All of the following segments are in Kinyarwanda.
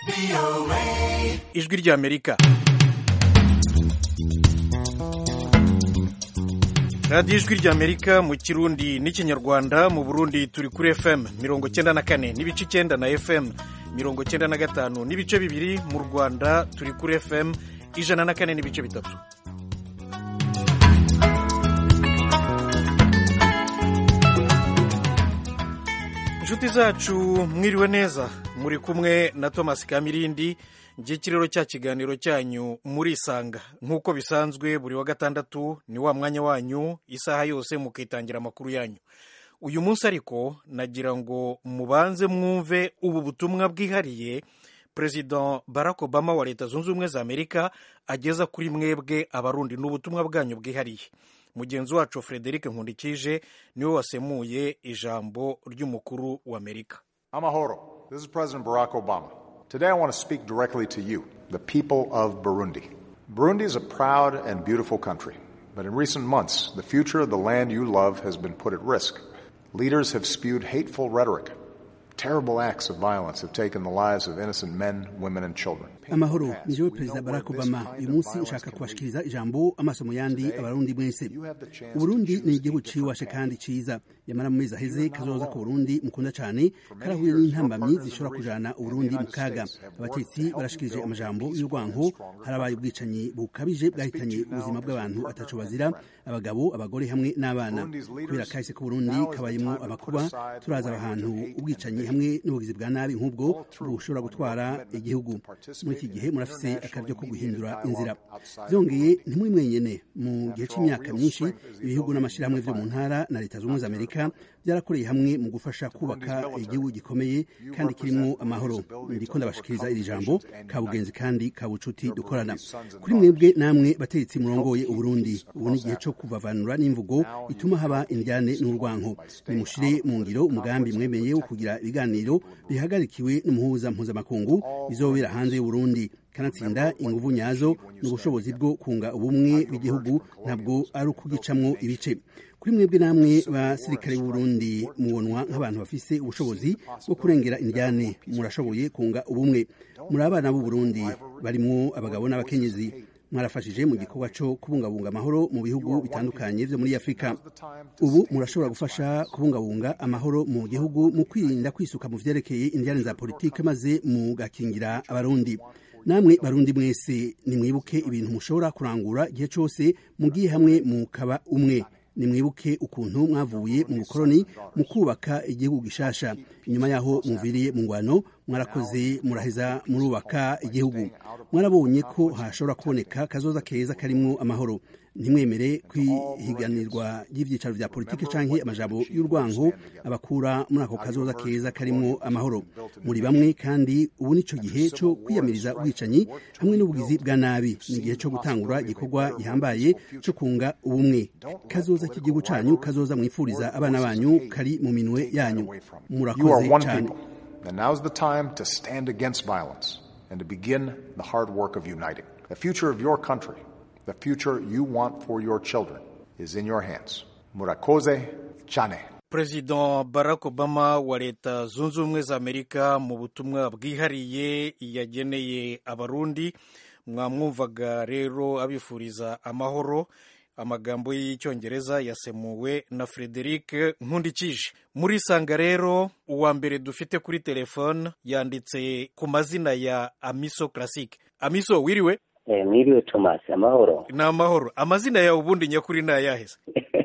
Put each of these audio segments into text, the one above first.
ijwi ry'Amerika. radiyo ijwi ry'Amerika mu Kirundi n'Ikinyarwanda. mu Burundi turi kuri FM 94 n'ibice 9 na FM 95 n'ibice bibiri. mu Rwanda turi kuri FM 104 n'ibice bitatu. inshuti zacu mwiriwe neza, muri kumwe na Thomas Kamirindi. Ngiye kirero cya kiganiro cyanyu murisanga nk'uko bisanzwe buri wa gatandatu. Ni wa mwanya wanyu isaha yose mukitangira amakuru yanyu. uyu munsi ariko nagira ngo mubanze mwumve ubu butumwa bwihariye President Barack Obama wa Leta Zunze Ubumwe za Amerika ageza kuri mwebwe abarundi. n'ubutumwa bwanyu bwihariye. mugenzi wacu Frederic Nkundikije niwe wasemuye ijambo ry'umukuru wa Amerika. Amahoro. This is President Barack Obama. Today I want to speak directly to you, the people of Burundi. Burundi is a proud and beautiful country, but in recent months, the future of the land you love has been put at risk. Leaders have spewed hateful rhetoric. Terrible acts of violence have taken the lives of innocent men, women and children. Amahoro, ni jewe Perezida Barack Obama. uyu munsi nshaka kubashikiriza ijambo amasomo yandi abarundi mwese. Uburundi ni igihugu ciwashe kandi ciza. Yamara mu mezi aheze kazoza ku Burundi mukunda cyane karahuye n'intambamyi zishobora kujana Uburundi mu kaga. Abatetsi barashikirije amajambo y'urwanko, harabaye ubwicanyi bukabije bwahitanye ubuzima bw'abantu ataco bazira, abagabo, abagore hamwe n'abana. Kubera kahise ku Burundi kabayemo abakuba, turaza abahantu ubwicanyi hamwe n'ubugizi bwa nabi nk'ubwo bushobora gutwara igihugu. Muri iki gihe murafise akaryo ko guhindura inzira. Byongeye ntimuri mwenyene. Mu gihe c'imyaka myinshi ibihugu n'amashirahamwe vyo mu ntara na Leta Zunze Ubumwe za Amerika byarakoreye hamwe mu gufasha kubaka igihugu gikomeye kandi kirimo amahoro. Ndiko ndabashikiriza iri jambo kabugenzi kandi kabucuti dukorana. Kuri mwebwe namwe bategetsi murongoye Uburundi, ubu ni igihe co kuvavanura n'imvugo ituma haba indyane n'urwanko. Nimushire mu ngiro umugambi mwemeye wo kugira ibiganiro bihagarikiwe n'umuhuza mpuzamakungu bizobera hanze y'Uburundi. Kanatsinda inguvu nyazo n'ubushobozi bwo kunga ubumwe bw'igihugu ntabwo ari ukugicamwo ibice. Kuri mwebwe namwe basirikare b'Uburundi mubonwa nk'abantu bafise ubushobozi bwo kurengera indyane. Murashoboye kunga ubumwe. Muri abana b'u Burundi barimo abagabo n'abakenyezi. Mwarafashije mu gikorwa cyo kubungabunga amahoro mu bihugu bitandukanye vyo muri Afrika. Ubu murashobora gufasha kubungabunga amahoro mu gihugu mu kwirinda kwisuka mu vyerekeye indyane za politike maze mugakingira abarundi. Namwe barundi mwese nimwibuke ibintu mushobora kurangura igihe cyose mugiye hamwe mukaba umwe. Nimwibuke ukuntu mwavuye mu bukoroni mu kubaka igihugu gishasha. Inyuma yaho muviriye mu ngwano mwarakoze muraheza murubaka igihugu. Mwarabonye ko hashobora kuboneka kazoza keza karimwo amahoro. Ntimwemere kwihiganirwa y'ivyicaro vya politike canke amajambo y'urwango abakura muri ako kazoza keza karimwo amahoro. Muri bamwe kandi ubu nico gihe co kwiyamiriza ubwicanyi hamwe n'ubugizi bwa nabi. Ni igihe co gutangura igikorwa gihambaye co kunga ubumwe. Kazoza k'igihugu canyu, kazoza mwifuriza abana banyu kari mu minwe yanyu. Murakoze cyane. And now's the time to stand against violence and to begin the hard work of uniting. The future of your country, the future you want for your children, is in your hands. Murakoze cyane. President Barack Obama wa Leta Zunze Ubumwe za Amerika mu butumwa bwihariye yageneye abarundi. Mwamwumvaga rero abifuriza amahoro. Amagambo y'icyongereza yasemuwe na Frederic Nkundikije. Muri sanga rero uwa mbere dufite kuri telefone yanditse ku mazina ya Amiso Classic. Amiso, wiriwe? Mwiriwe Thomas, amahoro. Na amahoro. Amazina ya ubundi nyakuri na yaheze?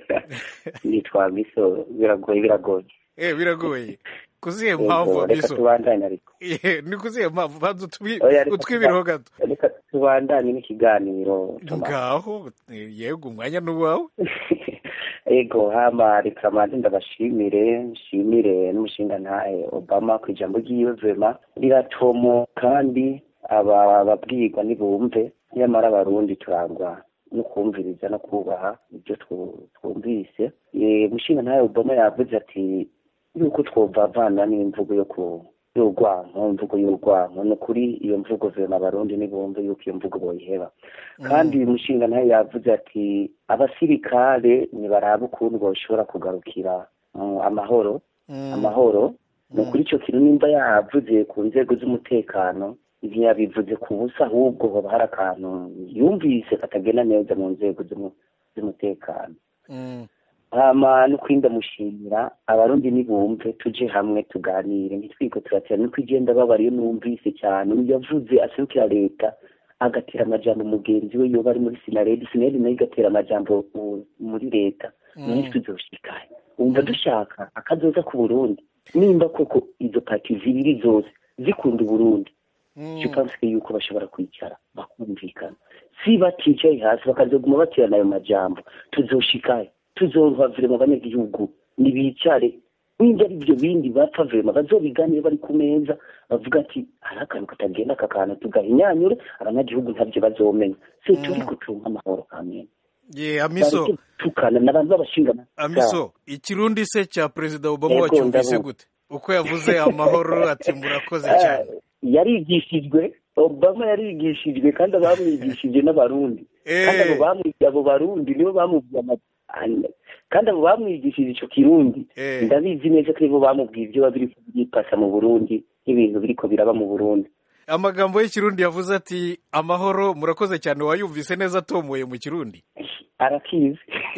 Nitwa Amiso. Biragoye. Biragoye. Kuziye mpamvu Amiso? Reka tubandanye ariko. Ni kuziye mpamvu bantu utwibiriho gato. Reka tubandanye n'ikiganiro Thomas. Ngaho yego umwanya n'uwawe. Ego hama reka manje ndabashimire n'umushinga ntahe Obama ku ijambo ryiwe vema riratomo kandi ababwirwa nibumve. Nyamara abarundi turangwa no kumviriza no kubaha ibyo twumvise. Umushinga ntahe Obama yavuze ati yuko twovavana n'imvugo imvugo y'urwanko no kuri iyo mvugo vema abarundi nibumve yuko iyo mvugo boyiheba. Kandi uyu mushinga ntahe yavuze ati abasirikare nibaraba ukuntu boshobora kugarukira amahoro. No kuri ico kintu nimba yavuze ku nzego z'umutekano ntiyabivuze ku busa ahubwo hoba hari akantu yumvise katagenda neza mu nzego z'umutekano. hama no kuri ndamushimira abarundi nibumve tuje hamwe tuganire ntitwiko turatera nuko igenda babariyo numvise cyane yavuze aserukira leta agatera amajambo mugenzi we yoba ari muri sinaredi nayo igatera amajambo muri leta nyinshi tuzoshikaye umva dushaka akazoza ku Burundi nimba koko izo parti zibiri zose zikunda Burundi cyukanse yuko bashobora kwicara bakumvikana si baticaye hasi bakazoguma baterana ayo majambo tuzoshikaye tuzova vrema abanyagihugu nibicare n'ibyo ari byo bindi bapfa vrema bazobiganire bari ku meza bavuga ati hari akantu katagenda kakana tugahinyanyure abanyagihugu ntabyo bazomenya se turi kutunga amahoro kamwe Amiso tukana n'abantu babashinga Amiso ikirundi se cya President Obama wacyumvise gute uko yavuze amahoro ati murakoze cyane yarigishijwe Obama yarigishijwe kandi abamwigishije n'abarundi kandi abo barundi nibo bamubwiye kandi abo bamwigishije ico kirundi ndabizi neza ko ibo bamubwiye ibyo babiri byipasa mu Burundi ibintu biriko biraba mu Burundi. Amagambo y'ikirundi yavuze ati amahoro murakoze cyane wayumvise neza tomoye mu kirundi arakizi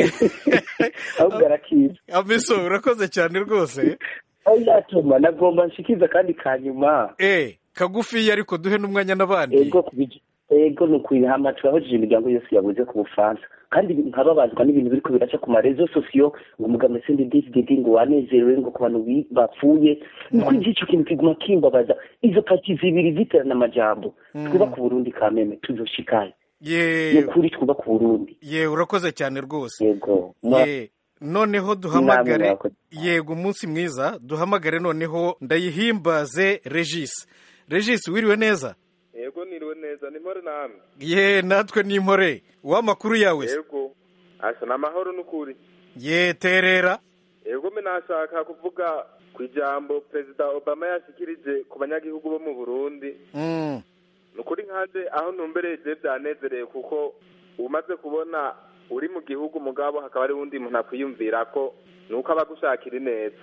ahubwo arakizi. Amiso urakoze cyane rwose ayatuma nagomba nshikiza kandi kanyuma kagufi ariko duhe n'umwanya n'abandi ego nukuyihama turahojeje imiryango yose yabuze ku Bufaransa kandi nkababazwa n'ibintu biriko biraca ku marezo sosiyo ngo umugabo sende David ngo wanezerewe ngo ku bantu bapfuye nuko igico kintu kiguma kimbabaza izo parti zibiri ziterana amajambo twubaka Burundi kameme tuzoshikaye kuri twubaka Burundi urakoze cyane rwose yego noneho duhamagare yego umunsi mwiza duhamagare noneho ndayihimbaze Regis wiriwe neza yego niriwe neza ni mpore namwe natwe ni mpore w'amakuru yawe yego asa n'amahoro n'ukuri terera yego me nashaka kuvuga ku ijambo Perezida Obama yashikirije ku banyagihugu bo mu Burundi nukuri nkanje aho ntumbereje byanezereye kuko umaze kubona uri mu gihugu mugabo hakaba ari wundi muntu akwiyumvira ko nuko abagushakira neza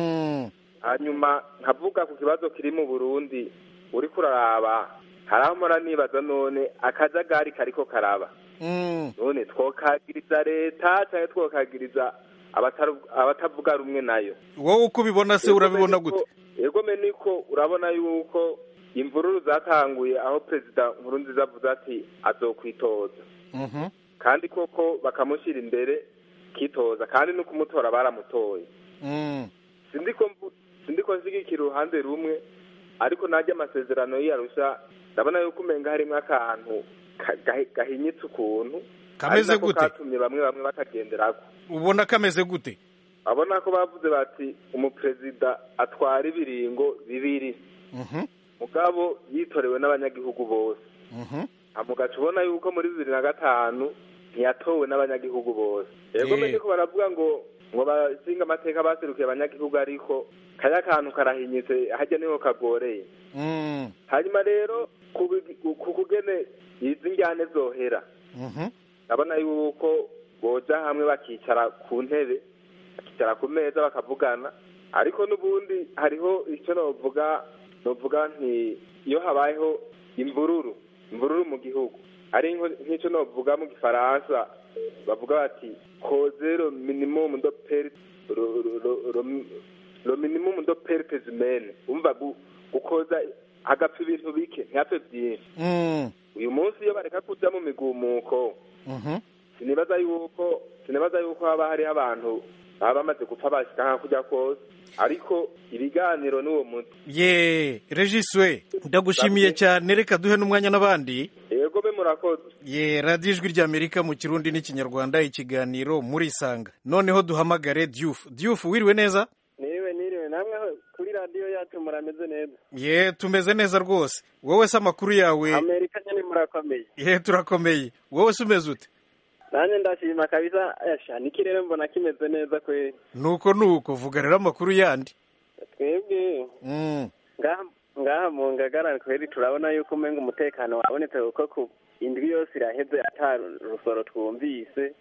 hanyuma nkavuga ku kibazo kiri mu Burundi uri kuraraba haraho mora nibaza none akajagari kariko karaba none twokagiriza leta cyangwa twokagiriza abatavuga rumwe nayo wowe uko ubibona se urabibona gute yego me niko urabona yuko imvururu zatanguye aho Perezida Nkurunziza avuze ati azokwitoza kandi koko bakamushyira imbere kitoza kandi no kumutora baramutoye sindiko nshigikira uruhande rumwe ariko najya amasezerano y'Arusha ndabona yuko umenga harimo akantu gahinyitse ukuntu kameze gute katumye bamwe bakagenderako ubona kameze gute abona ko bavuze bati umuperezida atwara ibiringo bibiri mugabo yitorewe n'abanyagihugu bose amugaca ubona yuko muri 2005 ntiyatowe n'abanyagihugu bose yego menye ko baravuga ngo bashinga amateka baserukiye abanyagihugu ariko kaya kantu karahinyitse hajya niho kagoreye hanyuma rero kugene izi njyane zohera ndabona yuko boja hamwe bakicara ku ntebe bakicara ku meza bakavugana ariko n'ubundi hariho icyo novuga nti iyo habayeho imvururu mu gihugu ari nk'icyo novuga mu gifaransa bavuga bati kozero minimum de perte lo minimum de pertes humaines umva gukoza agapfa ibintu bike ntapfe byinshi uyu munsi iyo bareka kuja mu migumuko sinibaza yuko haba hari abantu baba bamaze gupfa bashika nka kujya kose ariko ibiganiro n'uwo munsi Regis we ndagushimiye cyane reka duhe n'umwanya n'abandi yego be murakoze radio ijwi ry'Amerika mu Kirundi n'ikinyarwanda ikiganiro muri Sanga noneho duhamagare Diouf wiriwe neza niriwe namwe kuri radio yacu murameze neza tumeze neza rwose wowe se amakuru yawe Amerika nyene murakomeye turakomeye wowe se umeze ute nanye ndashima kabisa nikirere mbona kimeze neza kwe nuko vuga rero amakuru yandi twebwe ngaha mu Ngagara kweri turabona yuko umenga umutekano wabonetse uko ku indwi yose iraheze atari rusoro twumvise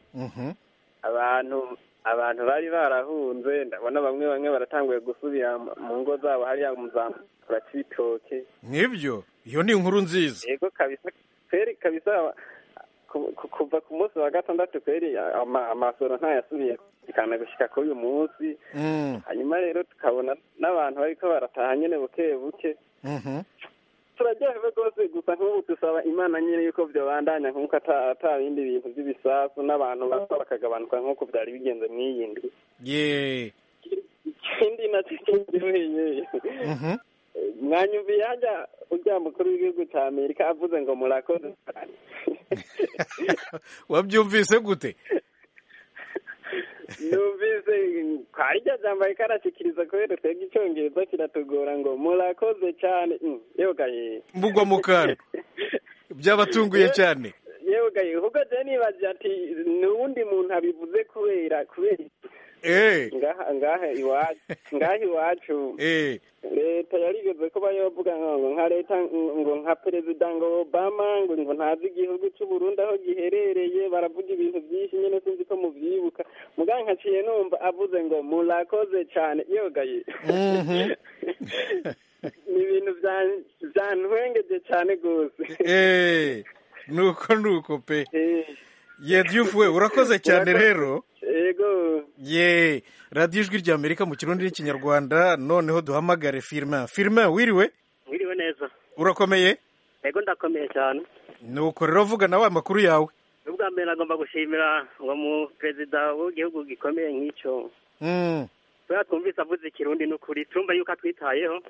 abantu bari barahunze ndabona bamwe baratanguye gusubira mu ngo zabo hariya turaca ibitoke nk'ibyo iyo ni inkuru nziza. yego kabisa kweri kabisa kuva ku munsi wa gatandatu kweri amasoro ntayasubiye kikana gushika kuri uyu munsi. Hanyuma rero tukabona n'abantu bariko barataha nyene buke buke. Turaryohewe rwose gusa nk'ubu dusaba Imana nyine yuko vyobandanya nk'uko ata bindi bintu vy'ibisasu n'abantu basa bakagabanuka nk'uko vyari bigenze mw'iyi ndwi. Ikindi nacyo kiryoheye mwanyumviye hajya urya mukuru w'igihugu cya Amerika avuze ngo murakoze cyane. Wabyumvise gute? Numvise kwari rya jambo ariko arashikiriza kubera twebwe icyongereza kiratugora ngo murakoze cyane. Yewe gaye mbugwa mu kantu byabatunguye cyane. Yewe gaye ahubwo je nibaje ati n'uwundi muntu abivuze kubera ngaha iwacu leta yarigeze kuba yovuga ngo nka leta ngo nka perezida ngo Obama ngo ntazi igihugu cy'u Burundi aho giherereye, baravuga ibintu byinshi nyine sinzi ko muvyibuka muganga nkaciye numva avuze ngo murakoze cyane. yogaye ni ibintu vyantwengeje cyane gose. nuko pe Diouf we urakoze cyane rero. Yego. Radio Ijwi rya Amerika mu Kirundi n'Ikinyarwanda. Noneho duhamagare Firmin. Wiriwe? Wiriwe neza. Urakomeye? Yego ndakomeye cyane. Nuko rero vuga nawe amakuru yawe. Ubwa mbere nagomba gushimira ngo mu perezida w'igihugu gikomeye nk'icyo. Twumvise avuze Ikirundi n'ukuri turumva yuko atwitayeho.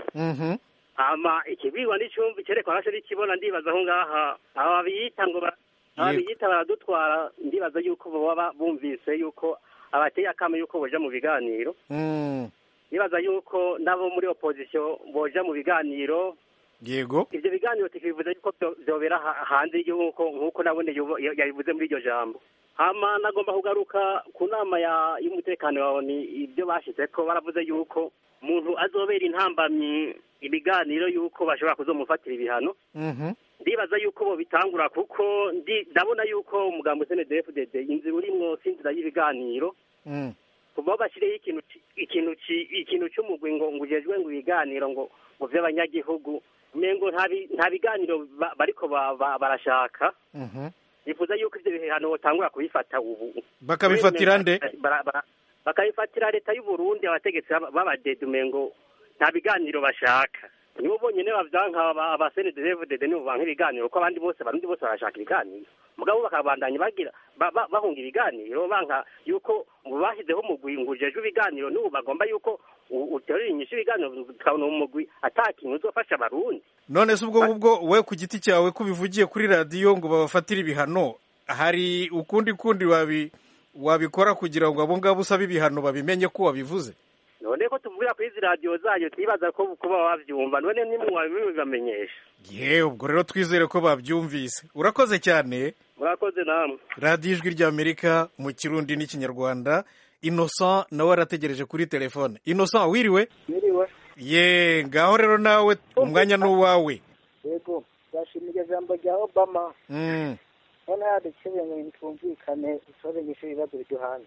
Ama ikibwiwa n'icumbi cyerekwa hashe n'ikibona ndibaza aho ngaha ababiyita ngo ababiyita baradutwara ndibaza yuko baba bumvise yuko abateye akame yuko boja mu biganiro. Nibaza yuko nabo muri opposition boja mu biganiro. Yego. Ivyo biganiro tikivuze yuko byobera hanze y'igihugu nkuko nabone yabivuze muri iryo jambo. Hama nagomba kugaruka ku nama y'umutekano wawe ni ibyo bashize ko baravuze yuko umuntu azobera intambamyi ibiganiro yuko bashobora kuzomufatira ibihano. Ndibaza yuko bo bitangura kuko ndabona yuko umugambo CNDD-FDD inzira urimwo sinzira y'ibiganiro. Kuba bashireho ikintu cy'umugwi ngo ujejwe ngo ibiganiro ngo vy'abanyagihugu mengo nta biganiro bariko barashaka. Nifuza yuko ivyo bihano botangura kubifata ubu. Bakabifatira nde? Bakabifatira leta y'u Burundi abategetsi babadede mengo nta biganiro bashaka. Nibo bonyene bavyanka aba CNDD-FDD nibo banka ibiganiro ko abandi bose barundi bose barashaka ibiganiro. Mugabo bakabandanya bagira bahunga ibiganiro banka yuko bashizeho umugwi ngujejwe ibiganiro n'ubu bagomba yuko uterera inyishu ibiganiro tukabona umugwi atakintu uzofasha abarundi. None se ubwo we ku giti cyawe kubivugiye kuri radio ngo babafatire ibihano, hari ukundi wabikora kugira ngo abo ngabo usaba ibihano babimenye ko wabivuze? None ko tuvugira kuri izi radio zayo twibaza ko kuba bavyumva none nimwe wabibamenyesha. Ubwo rero twizere ko babyumvise. Urakoze cyane. Murakoze namwe. Radio Ijwi rya Amerika mu Kirundi n'Ikinyarwanda. Innocent nawe arategereje kuri telefone. Innocent wiriwe? Wiriwe. Ngaho rero nawe umwanya n'uwawe. Yego, bashimiye jambo rya Obama. None hadukeye ngo twumvikane isorenyeshe ibibazo biduhana.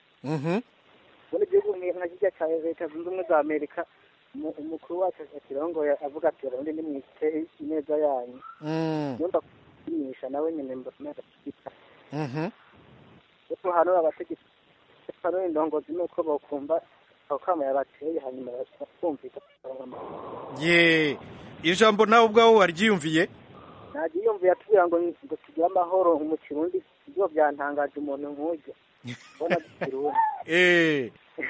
Muri gihugu nka kijya cya Leta Zunze Ubumwe za Amerika umukuru wacu akirongoye avuga ati abarundi ni mwite ineza yanyu. Yumva kumisha nawe nyine mbona cyita. Uko hano abategetse hano indongozi nuko bokumva akama yabateye hanyuma bakumvika. Ijambo nawe ubwawo waryiyumviye? Nagiyumviye atubwira ngo tugire amahoro mu Kirundi ibyo byantangaje umuntu nk'ujya. Bona Kirundi.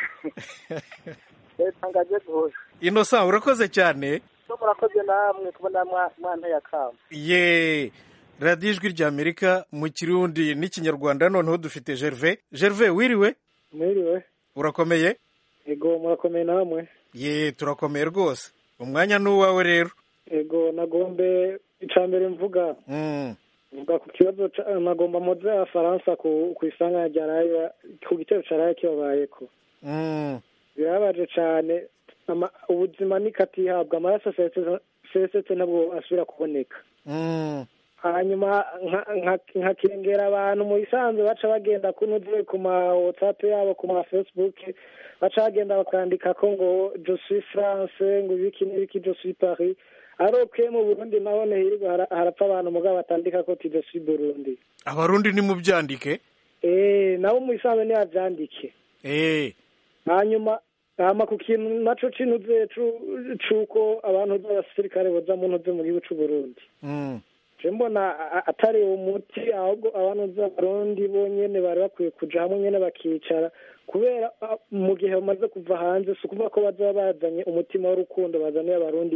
Tangaje gose. Innocent urakoze cyane. Murakoze namwe kubona mwana yakamba. Radio Ijwi rya Amerika mu Kirundi n'Ikinyarwanda. Noneho dufite Gervais wiriwe? Mwiriwe. Urakomeye? Ego murakomeye namwe. Turakomeye rwose. Umwanya n'uwawe rero. Ego nagombe icambere mvuga. Mvuga ku kibazo nagomba muze Afaransa ku isanga ryaraye ku gitero cyaraye kibabayeko. Birabaje cyane ubuzima nikatihabwa amaraso sesetse nabwo asubira kuboneka. hanyuma nkakengera abantu mu bisanzwe baca bagenda kunuze ku ma WhatsApp yabo ku ma Facebook baca bagenda bakandika ko ngo je suis France ngo ibiki n'ibiki je suis Paris aroke mu Burundi nabone hirwa harapfa abantu mugabo batandika ko je suis Burundi. Abarundi ni mu byandike nabo mu bisanzwe ni abyandike hanyuma ku kintu naco cinuze cuko abantu b'abasirikare boza mu ntuze mu gihugu c'u Burundi mbona atari umuti ahubwo abantu b'abarundi bonyene bari bakwiye kuja hamwe nyene bakicara kubera mu gihe bamaze kuva hanze si ukuvuga ko bazaba bazanye umutima w'urukundo bazaniye abarundi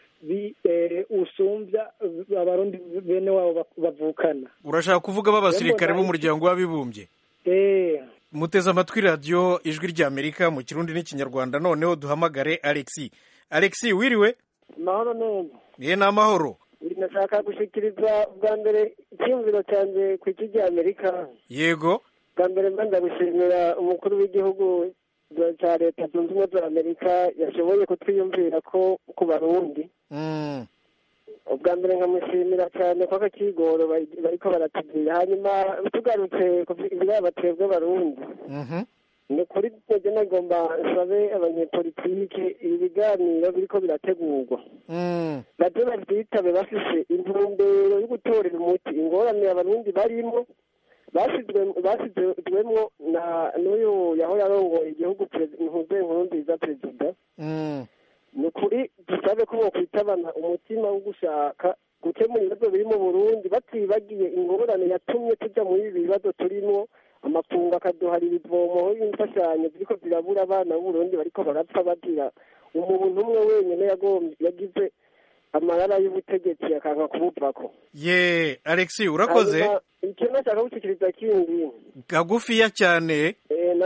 usumbya abarundi bene wabo bavukana. Urashaka kuvuga b'abasirikare b'umuryango w'abibumbye? Muteze amatwi radiyo ijwi ry'Amerika mu Kirundi n'Ikinyarwanda. Noneho duhamagare Alexi wiriwe? Mahoro neza. Ni amahoro. Nashaka gushikiriza bwa mbere icyumviro cyanjye ku ijwi ry'Amerika. Yego. Bwa mbere mbanza gushimira umukuru w'igihugu cya leta zunze ubumwe za Amerika yashoboye kutwiyumvira ko ku Barundi. Ubwa mbere nkamushimira cyane ko akakigoro bariko baratubwira. Hanyuma tugarutse ku batwebwe Barundi. Ni kuri twebwe nagomba nsabe abanyepolitike ibi biganiro biriko birategurwa baje bavyitabe bafise intumbero yo gutorera umuti ingorane abarundi barimo basizwemwo n'uyu yahora arongoye igihugu Nkurunziza perezida. Ni ukuri dusabe ko bokwitabana umutima wo gushaka gukemura ibibazo biri mu Burundi batibagiye ingorane yatumye tuja muri ibi bibazo turimo amakungu akaduhara ibivomo y'imfashanyo ziriko zirabura abana b'Uburundi bariko barapfa bagira umuntu umwe wenyene yagize amarara y'ubutegetsi akanka kubuvako. Alexi urakoze. Ikintu nashaka gushikiriza kindi kagufiya cyane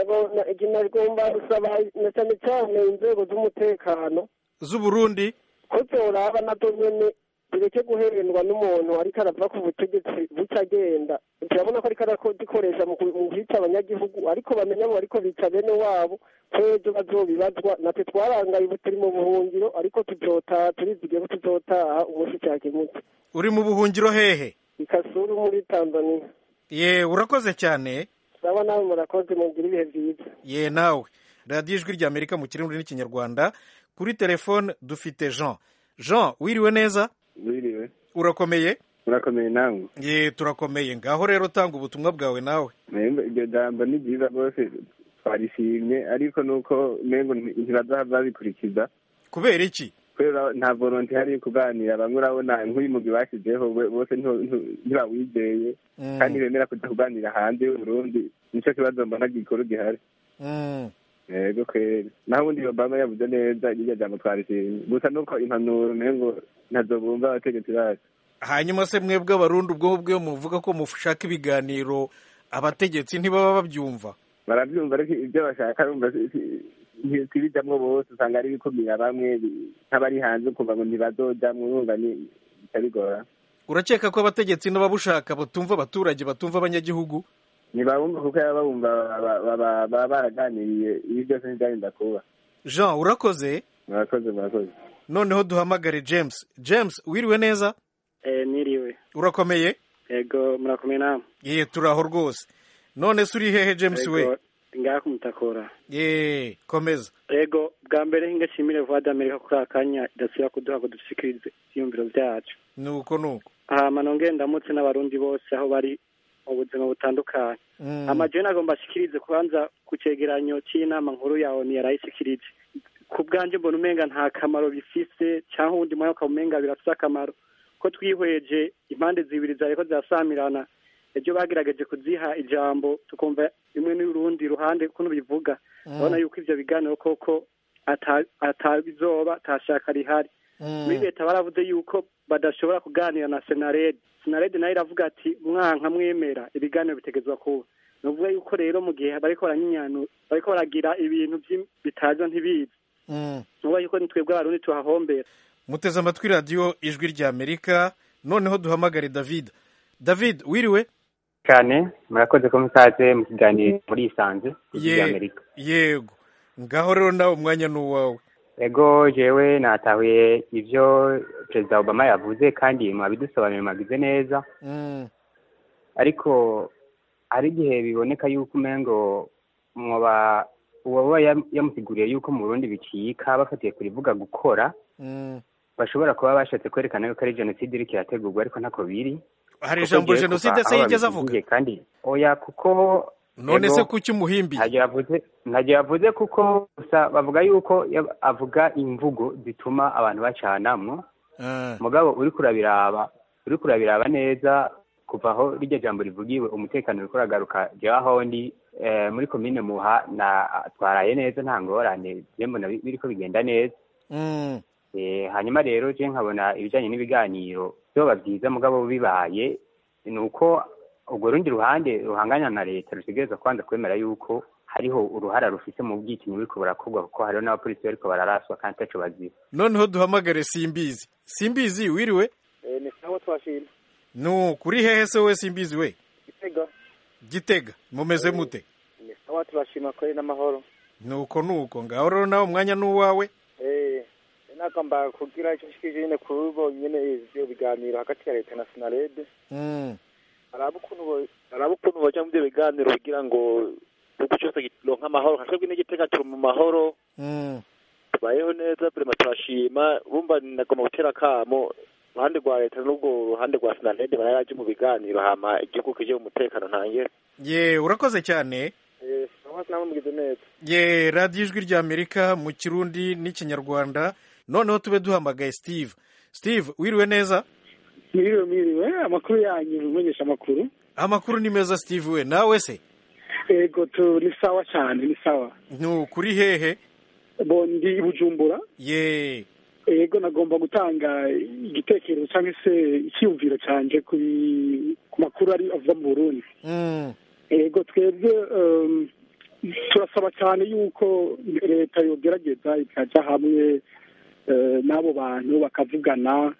nagomba gusaba na cyane cyane inzego z'umutekano z'Uburundi ko zoraba nazo nyene bireke guherendwa n'umuntu ariko arava ku butegetsi bucagenda. Turabona ko ariko aradikoresha mu kwica abanyagihugu ariko bamenya ngo ariko bica bene wabo kwejo bazobibazwa. Natwe twarangaye ubu turi mu buhungiro ariko tuzotaha turizigiye ko tuzotaha umunsi cyakemutse. Uri mu buhungiro hehe? Ikasuru muri Tanzania. Urakoze cyane. Saba nawe murakoze mugira ibihe byiza. Nawe radiyo ijwi ry'Amerika mu Kirundi n'Ikinyarwanda. Kuri telefone dufite Jean wiriwe neza? Wiriwe. Urakomeye? Urakomeye nawe? Turakomeye. Ngaho rero tanga ubutumwa bwawe nawe. Iryo jambo ni byiza rwose twarishimye ariko nuko mengo ntibazaha babikurikiza. Kubera iki? Kubera nta volonté hari kuganira bamwe urabona nk'uyu mugwi bashizeho bose ntibawizeye kandi bemera kuja kuganira hanze y'Uburundi nico kibazo mbona gikuru gihari. Yego kweri. Naho ubundi Obama yavuze neza iryo jambo twarishimye. Gusa nuko impanuro mengo ntazobumva abategetsi bacu. Hanyuma se mwebwe Abarundi ubwo muvuga ko mushaka ibiganiro abategetsi ntibaba babyumva? Barabyumva ariko ibyo bashaka rumva ntibijamwo bose usanga ari bikomeye bamwe nk'abari hanze kuva ngo ntibazojamwo urumva bitabigora. Urakeka ko abategetsi n'ababushaka batumva abaturage batumva abanyagihugu? Ntibabumva kuko yaba bumva baba baraganiriye ibi byose ntibyagenda kuba. Jean urakoze? Murakoze. Noneho duhamagare James wiriwe neza? Niriwe. Urakomeye? Yego murakomeye namwe? Turaho rwose. None se uri hehe James we? Ngaha kumutakora. Komeza. Yego bwa mbere ngashimire Voix d'Amerika kuri akanya idasubira kuduha ko dushikirize ivyumviro vyacu. Nuko. Nongeye ndamutse n'abarundi bose aho bari mu buzima butandukanye. Amajwi nagomba ashikirize kubanza ku cegeranyo c'inama nkuru ya ONU yarayishikirije. Ku bwanje mbona umenga nta kamaro bifise cyangwa ubundi mwanya umenga birafise akamaro ko twihweje impande zibiri zariko zirasamirana ejo bagerageje kuziha ijambo tukumva imwe n'urundi ruhande kuno bivuga urabona yuko ivyo biganiro koko atabizoba atashaka rihari. Muri leta baravuze yuko badashobora kuganira na Senared nayo iravuga ati mwanka mwemera ibiganiro bitegezwa kuba. Nuvuga yuko rero mu gihe bariko baragira ibintu bitaza ntibizi. Nuvuga yuko nitwebwe Abarundi tuhahombera. Muteze amatwi radiyo ijwi ry'Amerika. Noneho duhamagare David wiriwe? Cyane murakoze ko musaze mu kiganiro muri isanze ry'Amerika. Yego ngaho rero nawe umwanya n'uwawe. ego jewe natahuye ivyo perezida Obama yavuze kandi mwabidusobanurira mwagize neza ariko hari igihe biboneka yuko umengo mwoba uwo yamusiguriye yuko mu Burundi bicika bafatiye kurivuga gukora bashobora kuba bashatse kwerekana yuko ari jenoside iriko irategurwa ariko ntako biri. Hari ijambo jenoside se yigeze avuga kandi oya kuko none se kuki umuhimbi ntagiye yavuze kuko gusa bavuga yuko avuga imvugo zituma abantu bacanamwo mugabo uri kurabiraba neza kuva aho rijya jambo rivugiwe umutekano uriko uragaruka jewe aho ndi muri komine Muha na twaraye neza nta ngorane mbona biriko bigenda neza. Hanyuma rero je nkabona ibijanye n'ibiganiro byoba byiza mugabo bibaye nuko ubwo rundi ruhande ruhanganya na leta rutegereza kwanza kwemera yuko hariho uruhara rufite mu bwicanyi buriko burakorwa kuko hariho n'abapolisi bariko bararaswa kandi ataco bazira. Noneho duhamagare Simbizi wiriwe ni sawa twashima kuri hehe se we Simbizi we Gitega mumeze mute? Ni sawa turashima ko n'amahoro nuko ngaho rero nawe umwanya n'uwawe. Nagomba kugira icyo nshikije nyine kuri ubo nyine ivyo biganiro hagati ya leta na Sinarede araba ukuntu boja mu byo biganiro kugira ngo igihugu cyose kironka amahoro nka twebwe n'Igitega turi mu mahoro tubayeho neza prema turashima bumva nagomba gutera kamo ruhande rwa leta n'ubwo ruhande rwa Sinarede baraje mu biganiro hama igihugu kije mu mutekano ntangere. Urakoze cyane. Radio Ijwi ry'Amerika mu Kirundi n'Ikinyarwanda. Noneho tube duhamagaye Steve wiriwe neza? Mwiriwe amakuru yanyu mumenyesha amakuru ni meza Steve we nawe se? Ego ni sawa cyane ni sawa. Kuri hehe? Ndi Bujumbura. Ego nagomba gutanga igitekerezo cyangwa se icyumviro canje ku makuru ari ava mu Burundi. Ego twebwe turasaba cyane yuko leta yogerageza ikaja hamwe n'abo bantu bakavugana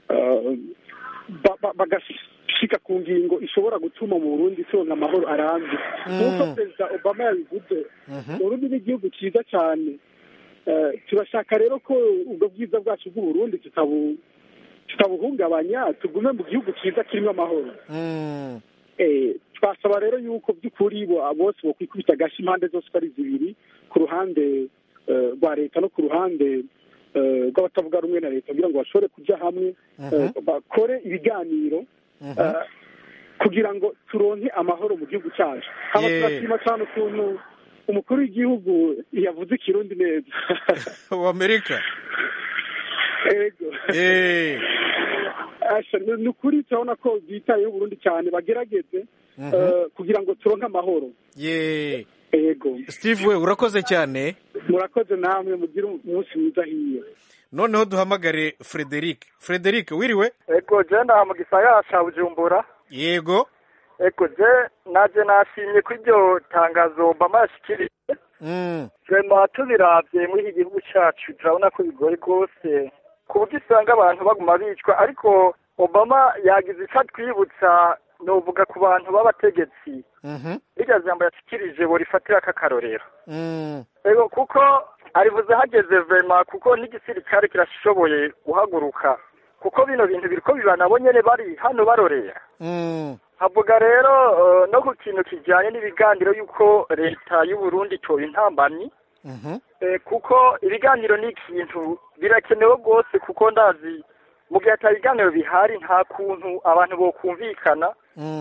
bagashika ku ngingo ishobora gutuma mu Burundi sonka amahoro arambye. Nk'uko perezida Obama yabivuze Burundi ni igihugu cyiza cyane turashaka rero ko ubwo bwiza bwacu bw'u Burundi tutabuhungabanya tugume mu gihugu cyiza kirimo amahoro. Twasaba rero yuko by'ukuri bose bokwikubita agashi impande zose ari zibiri ku ruhande rwa leta no ku ruhande rw'abatavuga rumwe na leta kugira ngo bashobore kujya hamwe bakore ibiganiro kugira ngo turonke amahoro mu gihugu cyacu. Turashima cyane ukuntu umukuru w'igihugu yavuze ikirundi neza w'Amerika. Ni ukuri turabona ko bitayeho Burundi cyane bagerageze kugira ngo turonke amahoro. Steve we urakoze cyane. Murakoze namwe mugire umunsi mwiza hiyo. Noneho duhamagare Frederic wiriwe? Ego je nda mu gisagara ca Bujumbura. Yego. Ego je naje nashimye ko iryo tangazo Obama yashikirije. Twema tubiravye muri iki gihugu cacu turabona ko bigoye rwose ku buryo usanga abantu baguma bicwa ariko Obama yagize icyo twibutsa novuga ku bantu b'abategetsi iryo jambo yashikirije bo rifatira akakarorero. Ego kuko arivuze hageze vema kuko n'igisirikare kirashoboye guhaguruka kuko bino bintu biriko bibanabo nyene bari hano barorera. Havuga rero no ku kintu kijyanye n'ibiganiro yuko leta y'u Burundi toye intambamyi kuko ibiganiro ni ikintu birakenewe rwose kuko ndazi mu gihe ibiganiro bihari nta kuntu abantu bokumvikana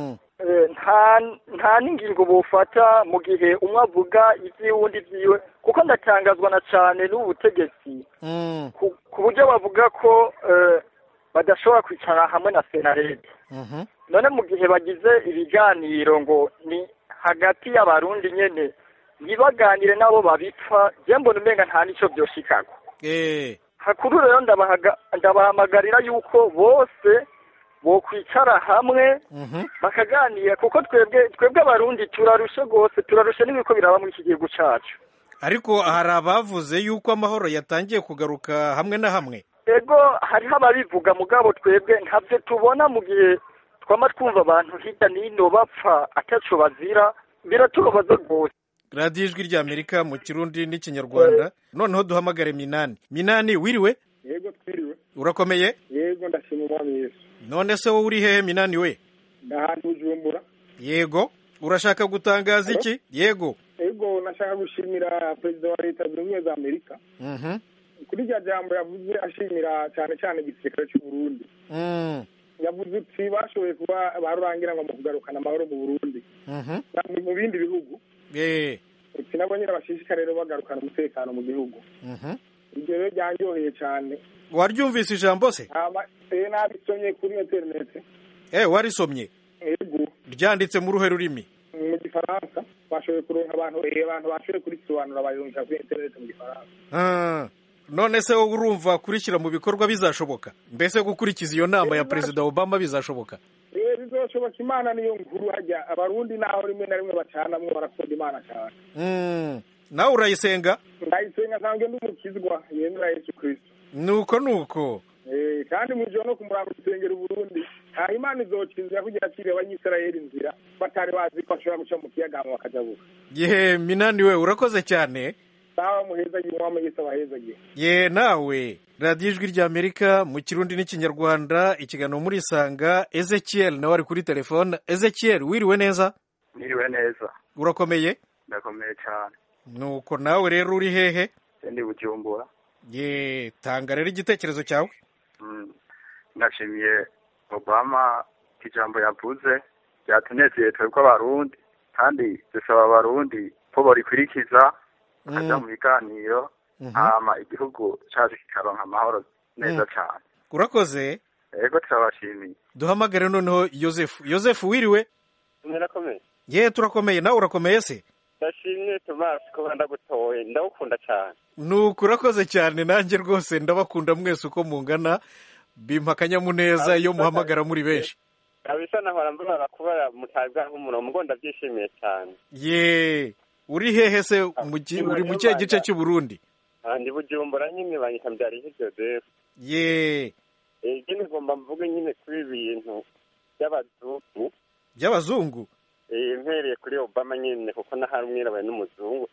nta n'ingingo bofata mu gihe umwe avuga iby'uwundi byiwe kuko ndatangazwa na cyane n'ubu butegetsi ku buryo bavuga ko badashobora kwicara hamwe na Senarede. None mu gihe bagize ibiganiro ngo ni hagati y'abarundi nyene ntibaganire nabo babipfa je mbona umenga nta nico byoshikako. Hakuru rero ndabahamagarira yuko bose bokwicara hamwe bakaganira kuko twebwe abarundi turarushe rwose turarushe n'ibiko biraba muri iki gihugu cacu. Ariko hari abavuze yuko amahoro yatangiye kugaruka hamwe na hamwe. Ego hariho ababivuga mugabo twebwe ntavyo tubona mu gihe twama twumva abantu hirya n'ino bapfa ataco bazira biratubabaza rwose. radiyo ijwi ry'Amerika mu kirundi n'ikinyarwanda. Noneho duhamagare Minani wiriwe? Yego twiriwe. Urakomeye? Yego ndashima Umwami Yesu. None se wowe uri hehe Minani we? Ndahantu Bujumbura. Yego urashaka gutangaza iki? Yego nashaka gushimira perezida wa leta zunze ubumwe za Amerika kuri rya jambo yavuze ashimira cyane cyane igisirikare cy'u Burundi. Yavuze uti bashoboye kuba barurangira ngo mu kugarukana amahoro mu Burundi mu bindi bihugu. Uti nabo nyine bashishikare rero bagarukana umutekano mu gihugu. Ibyo rero byanyoheye cyane. Waryumvise ijambo se? Nabisomye kuri internet. Warisomye? Yego. Ryanditse mu ruhe rurimi? Mu Gifaransa. Bashoboye kuronka abantu bashoboye kurisobanura bayumva kuri internet mu Gifaransa. None se wowe urumva kurishyira mu bikorwa bizashoboka? Mbese gukurikiza iyo nama ya Perezida Obama bizashoboka? Bizashoboka. Imana niyo nkuru hajya abarundi naho rimwe na rimwe bacanamwe barakunda Imana cyane. Nawe urayisenga? Ndayisenga nsanzwe ndi umukizwa yemera Yesu Kristo. Nuko kandi mu ijoro no kumuranga urusengero Burundi nta Imana izokinzira kugira akire abanyisirayeli inzira batari bazi ko ashobora guca mu kiyaga hama bakajabuka. Minani we urakoze cyane. Sawa muhezagiye Umwami Yesu abahezagiye. Nawe radiyo ijwi ry'Amerika mu kirundi n'ikinyarwanda ikiganiro muri Isanga. Ezekiel nawe ari kuri telefone. Ezekiel wiriwe neza? Wiriwe neza. Urakomeye? Ndakomeye cyane. Nuko nawe rero uri hehe? Ndi Bujumbura. Tanga rero igitekerezo cyawe. Ndashimiye Obama ijambo yavuze ryatunezeye twebwe abarundi kandi dusaba abarundi ko borikurikiza bakajya mu biganiro hama igihugu cyacu kikaronka amahoro neza cyane. Urakoze. Yego turabashimiye. Duhamagare noneho Yosefu wiriwe? Murakomeye. Turakomeye. Nawe urakomeye se? Ndashimye Thomas ko ndagutoye ndagukunda cyane. Nuko urakoze cyane nanjye rwose ndabakunda mwese uko mungana bimpa akanyamuneza iyo muhamagara muri benshi. Abisa nahora mbona kuba mutaza nk'umurongo ngo ndabyishimiye cyane. Uri hehe se uri mu kihe gice cy'u Burundi? Ndi Bujumbura nyine banyita Mbyariye Joseph. Nyine ngomba mvuge nyine kuri ibintu by'abazungu. Mpereye kuri Obama nyine kuko nahari umwirabura n'umuzungu.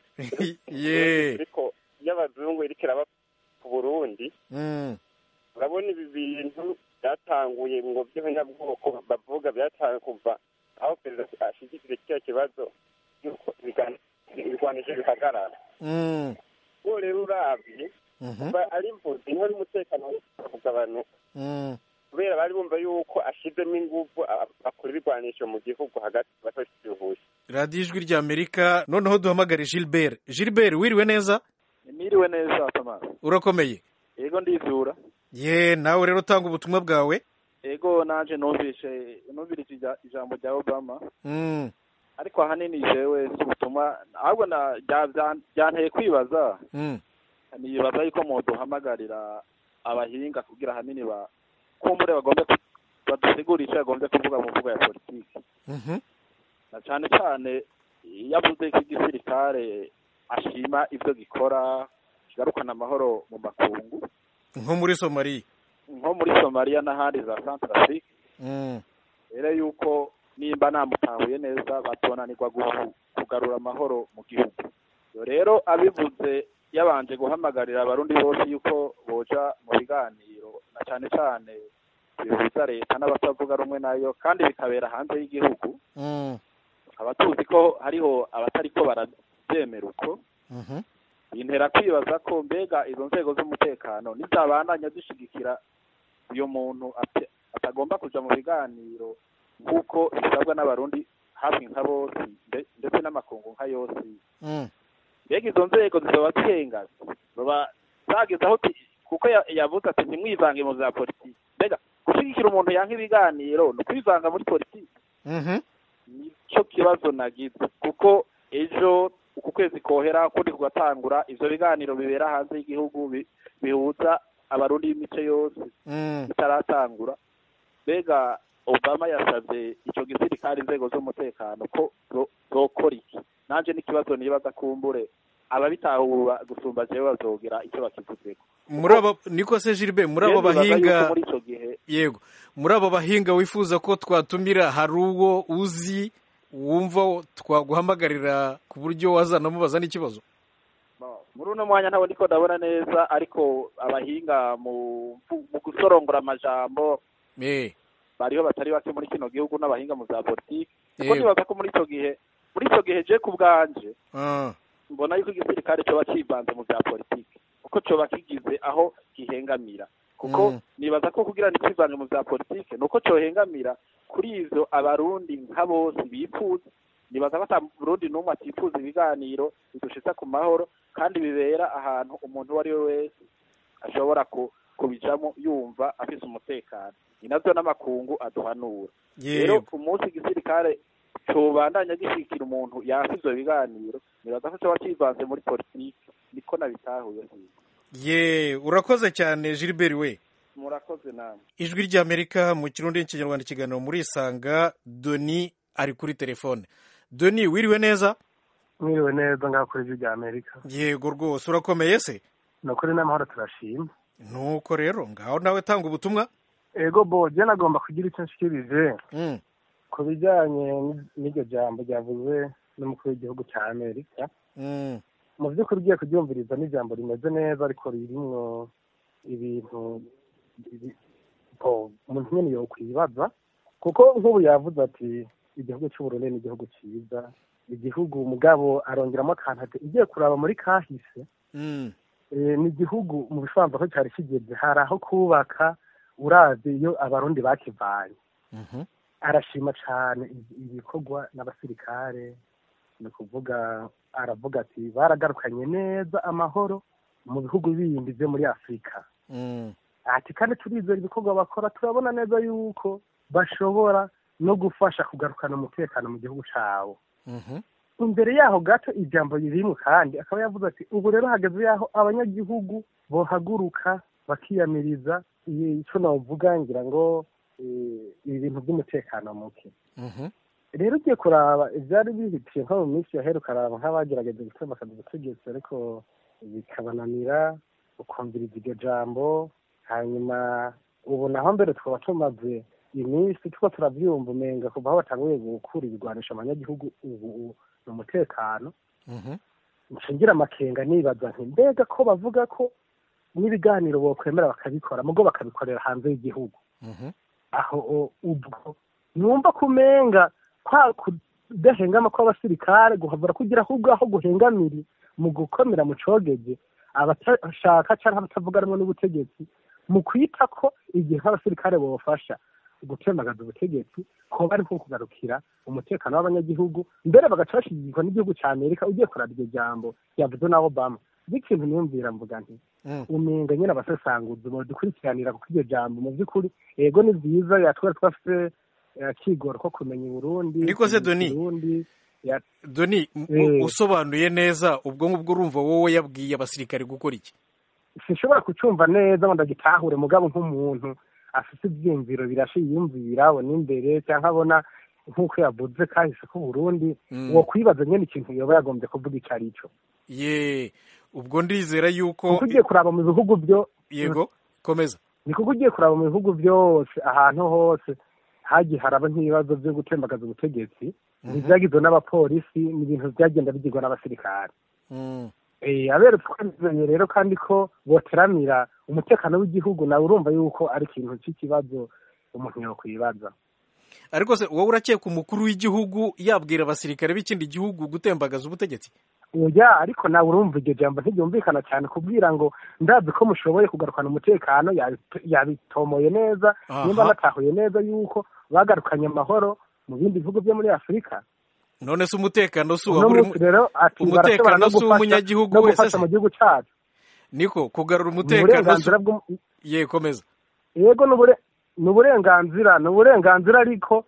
Ariko y'abazungu iriko iraba ku Burundi. Urabona ibi bintu byatanguye ngo by'abanyabwoko bavuga byatanguye kuva aho perezida ashyigikiye kiriya kibazo yuko ibigwanisho bihagarara. Uwo rero urabye ari mvuze niho n'umutekano kugabanuka kubera bari bumva yuko ashizemo ingufu akora ibigwanisho mu gihugu hagati batoshyuhuje. Radiyo ijwi ry'Amerika. Noneho duhamagare Gilbert. Gilbert wiriwe neza? Niriwe neza Thomas. Urakomeye? Yego ndizura. Nawe rero utanga ubutumwa bwawe. Yego nanje numvise ijambo rya Obama. Ariko ahanini jewe ubutumwa ahubwo byanteye kwibaza. Nibaza yuko muduhamagarira abahinga kugira ahanini kumbure bagombe badusigura icyo yagombye kuvuga mu mvugo ya politiki. Na cyane cyane yavuze ko igisirikare ashima ibyo gikora kigarukana amahoro mu makungu. Nko muri Somalia n'ahandi za Centrafrique. Rero yuko nimba namutahuye neza batonanirwa kugarura amahoro mu gihugu. Rero abivuze yabanje guhamagarira abarundi bose yuko boja mu biganiro na cyane cyane bihuza leta n'abatavuga rumwe nayo kandi bikabera hanze y'igihugu. Abatuzi ko hariho abatariko barabyemera uko. Intera kwibaza ko mbega izo nzego z'umutekano nizabandanya zishigikira uyo muntu atagomba kuja mu biganiro kuko bisabwa n'abarundi hafi nka bose ndetse n'amakungu nka yose. Mbega izo nzego zizoba zihenga baba zageze aho kuko yavuze ati ntimwivange mu za politiki. Mbega gushigikira umuntu yanka ibiganiro no kwivanga muri politiki. Nico kibazo nagize kuko ejo uku kwezi kohera kundi kugatangura ivyo biganiro bibera hanze y'igihugu bihuza abarundi b'imice yose bitaratangura. Mbega Obama yasavye ico gisirikare inzego z'umutekano ko zokora iki? Nanje n'ikibazo nibaza kumbure ababitahura gusumba jewe bazogira icyo bakivuzeko. Murabo niko se Gilbert murabo bahinga muri ico gihe. Yego murabo bahinga wifuza ko twatumira hari uwo uzi wumva twaguhamagarira ku buryo wazanamubaza n'ikibazo? muri uno mwanya ntabwo ndiko ndabona neza, ariko abahinga mu gusorongora amajambo bariho batari bake muri kino gihugu, n'abahinga mu za politiki. Kuko nibaza ko muri ico gihe je ku bwanje mbona yuko igisirikare coba civanze mu bya politiki, kuko coba kigize aho gihengamira. Kuko nibaza ko kugira ntikivange mu bya politiki nuko cohengamira kuri ivyo abarundi nka bose bifuza. Nibaza ko ata Burundi n'umwe atifuza ibiganiro bidushitsa ku mahoro, kandi bibera ahantu umuntu uwo ari we wese ashobora kubijamo yumva afise umutekano. Ni navyo n'amakungu aduhanura. Rero umunsi igisirikare cobandanya gishikira umuntu yafi ivyo biganiro, nibaza ko coba kivanze muri politiki. Niko nabitahuye. Urakoze cyane Gilbert we. Murakoze namwe. Ijwi ry'Amerika mu Kirundi n'Ikinyarwanda, ikiganiro muri Isanga. Doni ari kuri telefone. Doni, wiriwe neza? Mwiriwe neza ngaho kuri Ijwi ry'Amerika. Yego rwose, urakomeye se? Nukuri n'amahoro turashima. Nuko rero ngaho nawe tanga ubutumwa. Ego je nagomba kugira icyo nshikirije ku bijyanye n'iryo jambo ryavuze n'umukuru w'igihugu cya Amerika. Mu by'ukuri ugiye kuryumviriza n'ijambo rimeze neza, ariko ririmwo ibintu umuntu nyene yokwibaza, kuko nk'ubu yavuze ati igihugu cy'Uburundi ni igihugu cyiza, igihugu mugabo arongeramo akantu ati igiye kuraba muri kahise ni igihugu mu bisanzwe ko cyari kigeze hari aho kubaka urazi iyo abarundi bakivanye. Arashima cyane ibikorwa n'abasirikare, ni kuvuga aravuga ati baragarukanye neza amahoro mu bihugu bindi byo muri Afurika. Ati kandi turizera ibikorwa bakora, turabona neza yuko bashobora no gufasha kugarukana umutekano mu gihugu cyawo. Imbere yaho gato ijambo ririmwe kandi akaba yavuze ati ubu rero hageze yaho abanyagihugu bohaguruka bakiyamiriza icyo navuga ngira ngo ibintu by'umutekano muke. Rero ugiye kuraba ibyari bihitiye nko mu minsi yaheruka, araba nk'abagerageje gutembakaza ubutegetsi ariko bikabananira ukumviriza iryo jambo. Hanyuma ubu naho mbere tukaba tumaze iminsi tuko turabyumva umenga kuva aho batanguye gukura ibigwanisha abanyagihugu ubu ni umutekano. Nshingira amakenga nibaza nti mbega ko bavuga ko n'ibiganiro bokwemera bakabikora mugo bakabikorera hanze y'igihugu. Aho ubwo numva kumenga kwa kudahengama kw'abasirikare guhavura kugira ahubwo aho guhengamiri mu gukomera mu cogeje abashaka cyangwa abatavuga rumwe n'ubutegetsi mu kwita ko igihe nk'abasirikare bofasha gutembagaza ubutegetsi ko bari nko kugarukira umutekano w'abanyagihugu, mbere bagaca bashigikwa n'igihugu cya Amerika. Ugiye kuraba iryo jambo yavuze na Obama, ikintu niyumvira mvuga nti umenga nyine abasesanguzi bodukurikiranira kuko iryo jambo mu by'ukuri ego ni byiza yatwara twafite kigoro ko kumenya Burundi. Ariko se Doni usobanuye neza ubwo ngubwo urumva wowe yabwiye abasirikare gukora iki? Sinshobora kucumva neza ngo ndagitahure, mugabo nk'umuntu afite ibyiyumviro birashiyumvira abona imbere cyangwa abona nk'uko yavuze kahise ko Burundi wo kwibaza nyine ikintu yoba yagombye kuvuga icyo ari cyo. Ubwo ndizera yuko ugiye kuraba mu bihugu byo yego komeza ni kuko ugiye kuraba mu bihugu byose ahantu hose hagiye haraba nk'ibibazo byo gutembagaza ubutegetsi ntibyagizwe n'abapolisi, ni ibintu byagenda bigirwa n'abasirikare. Abere twizeye rero kandi ko boteramira umutekano w'igihugu, nawe urumva yuko ari ikintu cy'ikibazo umuntu yokwibaza. Ariko se wowe urakeka umukuru w'igihugu yabwira abasirikare b'ikindi gihugu gutembagaza ubutegetsi? Oya, ariko nawe urumva iryo jambo ntiryumvikana cyane kubwira ngo ndazi ko mushoboye kugarukana umutekano. Yabitomoye neza, nimba natahuye neza yuko bagarukanye amahoro mu bindi bihugu byo muri Afurika. None se umutekano si umutekano si umunyagihugu wese mu gihugu cyacu. Niko kugarura umutekano komeza. Yego ni uburenganzira ariko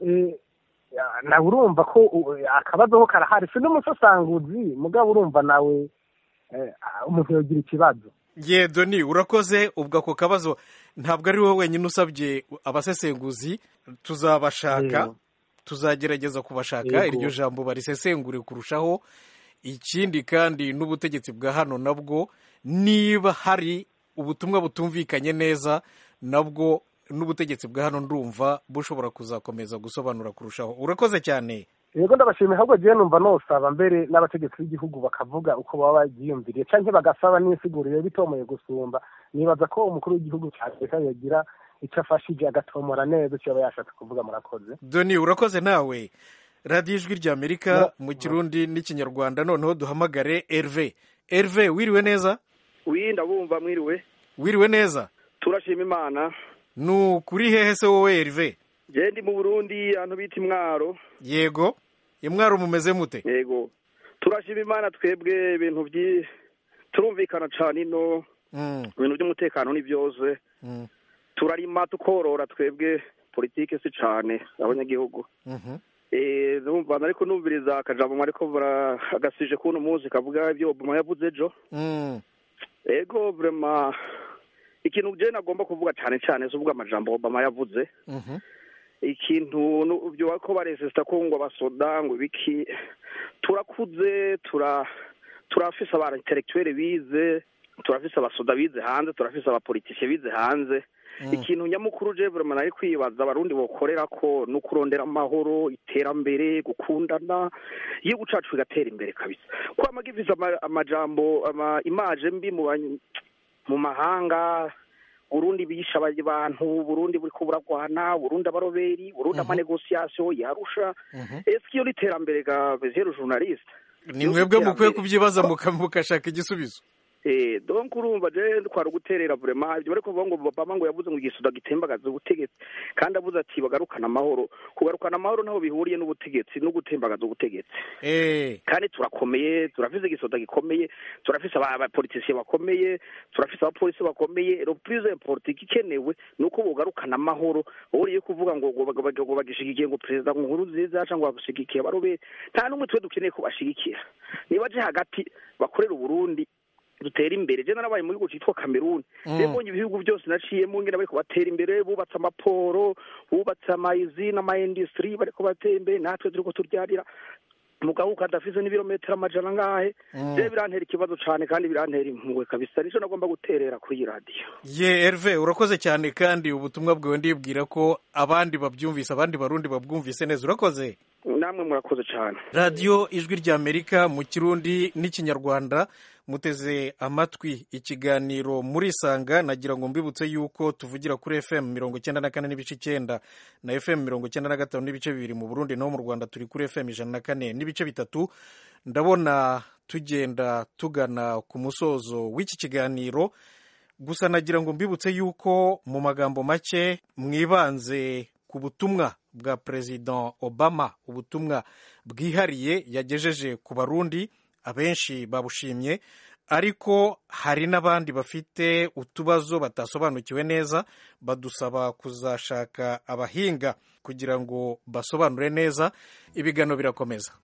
nawe urumva ko akabazo ho karahari. Si n'umusasanguzi mugabo urumva nawe umuntu yogira ikibazo. Doni urakoze. Ubwo ako kabazo ntabwo ari wowe wenyine usabye abasesenguzi, tuzabashaka tuzagerageza kubashaka iryo jambo barisesengure kurushaho. Ikindi kandi n'ubutegetsi bwa hano nabwo niba hari ubutumwa butumvikanye neza nabwo n'ubutegetsi bwa hano ndumva bushobora kuzakomeza gusobanura kurushaho. Urakoze cyane. yego ndabashimiye ahubwo jewe numva nosaba mbere n'abategetsi b'igihugu bakavuga uko baba babyiyumviriye canke bagasaba n'insiguriro bitomoye gusumba nibaza ko umukuru w'igihugu ca Amerika yogira icyo afashije agatomora neza icyo aba yashatse kuvuga. Murakoze Doni, urakoze nawe. radiyo ijwi ry'Amerika mu kirundi n'ikinyarwanda. Noneho duhamagare Herve. Herve, wiriwe neza? ndabumva. Wiriwe neza? Turashima Imana. Kuri hehe se wowe Herve? Je ndi mu Burundi ahantu bita Imwaro. Yego, Imwaro mumeze mute? Yego, turashima Imana, twebwe ibintu turumvikana cane ino, ibintu by'umutekano ni byose. Turarima tukorora, twebwe politike si cane abanyagihugu. Numva ariko numviriza akajambo ariko agasije kuno muzi kavuga ibyo Obama yavuze ejo. Ego vraiment ikintu je nagomba kuvuga cyane cyane so vuga amajambo Obama yavuze. Ikintu byo ko baresesta ko ngo abasoda ngo biki turakuze turafise aba intellectuel bize, turafise abasoda bize hanze, turafise abapolitike bize hanze. Ikintu nyamukuru je vraiment nari kwibaza abarundi bokorera ko no kurondera amahoro, iterambere, gukundana, iyo gucacu bigatera imbere kabisa. Ko amagivisa amajambo image mbi mu mahanga, Burundi bisha abantu, Burundi buri kuburagwana, Burundi abaroberi, Burundi amanegociation yarusha. Est-ce iyo literambere ga zero journaliste? Ni mwebwe mukwiye kubyibaza mukashaka igisubizo. Donc urumva je twara guterera vraiment ibyo bariko bavuga ngo Obama ngo yavuze ngo igisuda gitembagaza ubutegetsi kandi avuze ati bagarukana amahoro. Kugarukana amahoro naho bihuriye n'ubutegetsi no gutembagaza ubutegetsi. Kandi turakomeye, turafise igisuda gikomeye, turafise abapoliticiens bakomeye, turafise abapolisi bakomeye. Le plus important ikenewe nuko bugarukana amahoro. Uriye kuvuga ngo bagishigikiye ngo president nkuru nziza cyangwa bagushigikiye abarobe, nta numwe twe dukeneye ko bashigikira. Niba je hagati bakorera Burundi dutera imbere. Je narabaye muri gucitwa Cameroon. Mbonye ibihugu byose naciyemo ngene bariko batera imbere, bubatse amaporo, bubatse amayizina, industry bariko batera imbere, natwe turiko turyarira mugabo kadafise n'ibirometero amajana ngahe. Je birantera ikibazo cyane kandi birantera impuhwe kabisa. Nico nagomba guterera kuri radio. Herve, urakoze cyane kandi ubutumwa bwawe ndibwira ko abandi babyumvise, abandi barundi babwumvise neza. Urakoze. Namwe murakoze cyane. Radio ijwi ry'Amerika mu kirundi n'ikinyarwanda, muteze amatwi ikiganiro murisanga. Nagira ngo mbibutse yuko tuvugira kuri FM 94.9 na FM 95.2 mu Burundi, no mu Rwanda turi kuri FM 104.3. Ndabona tugenda tugana ku musozo w'iki kiganiro, gusa nagira ngo mbibutse yuko mu magambo make mwibanze ku butumwa bwa President Obama, ubutumwa bwihariye yagejeje ku Barundi. Abenshi babushimye, ariko hari n'abandi bafite utubazo batasobanukiwe neza, badusaba kuzashaka abahinga kugira ngo basobanure neza. Ibiganiro birakomeza.